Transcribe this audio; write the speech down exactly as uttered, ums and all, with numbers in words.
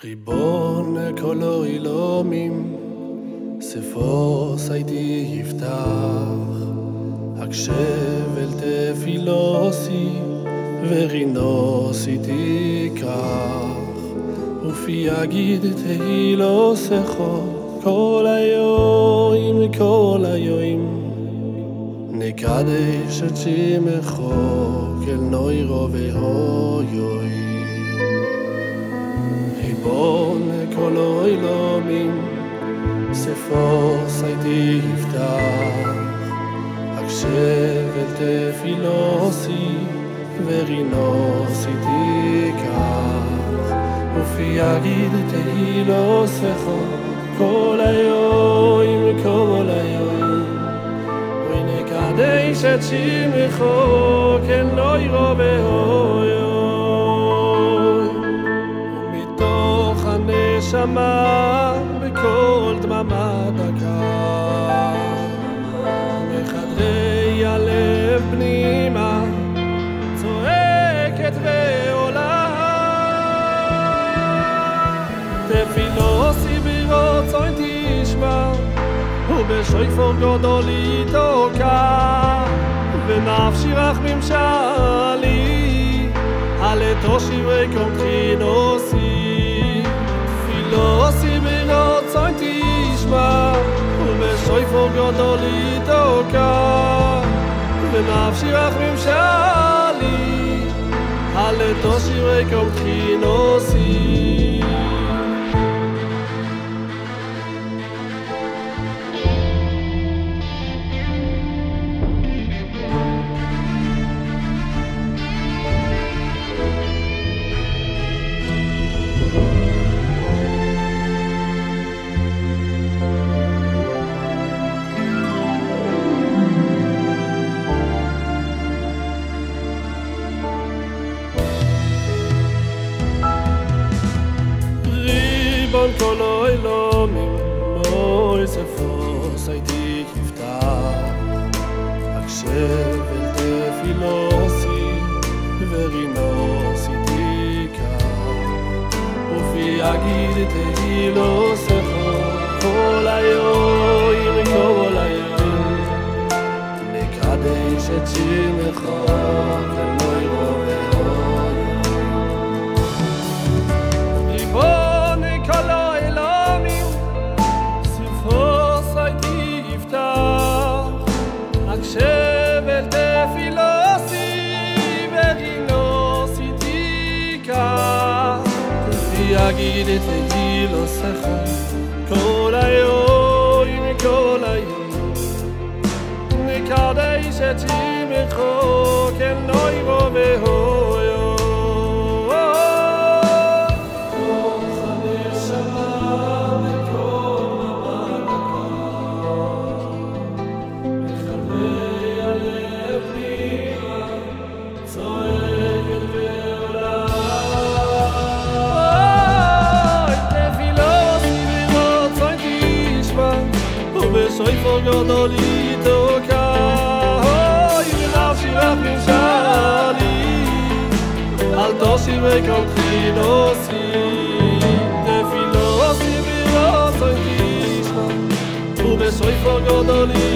ריבון כל העולמים, ספו סיידי יפתח, הקשב אל תפילוסי, ורינוסי תיקח, ופי יגיד תהילוסך כל היום, כל היום, נקדש את שמך כל נוירו והויוי. ריבון כל העולמים, ספו סיידי יפתח, הקשב אל תפילוסי, ורינוסי תיקח, ופי יגיד תהילוסך כל היום, כל היום, ונקדש את שמך כל נוירו והויוי. ומתוך הנשמה בכל דממה דקה, בחדרי הלב פנימה צועקת ועולה, תפילוסי ברצון תשמע, ובשויפור גדול יתוקע, ונפשי רחמים שאלי, הלתושי וקומחינוסי. תפילוסי ברצון תשמע, ובשויפור גדול יתוקע, ונפשי רחמים שאלי, הלתושי וקומחינוסי. ריבון כל העולמים, מוי ספו סיידי יפתח, הקשב אל תפילוסי, ורינוסי תיקח, ופי יגיד תהילוסך כל היום, כל היום, נקדש את שמך כל נוירו והויוי. ריבון כל העולמים, ספו סיידי יפתח, הקשב אל תפילוסי, ורינוסי תיקח, ופי יגיד תהילוסך כל היום, כל היום, נקדש את שמך כל נוירו והויוי. ובשויפור גדול יתוקע, ונפשי רחמים שאלי, אל תושי וקומחינוסי. תפילוסי ברצון תשמע, ובשויפור גדול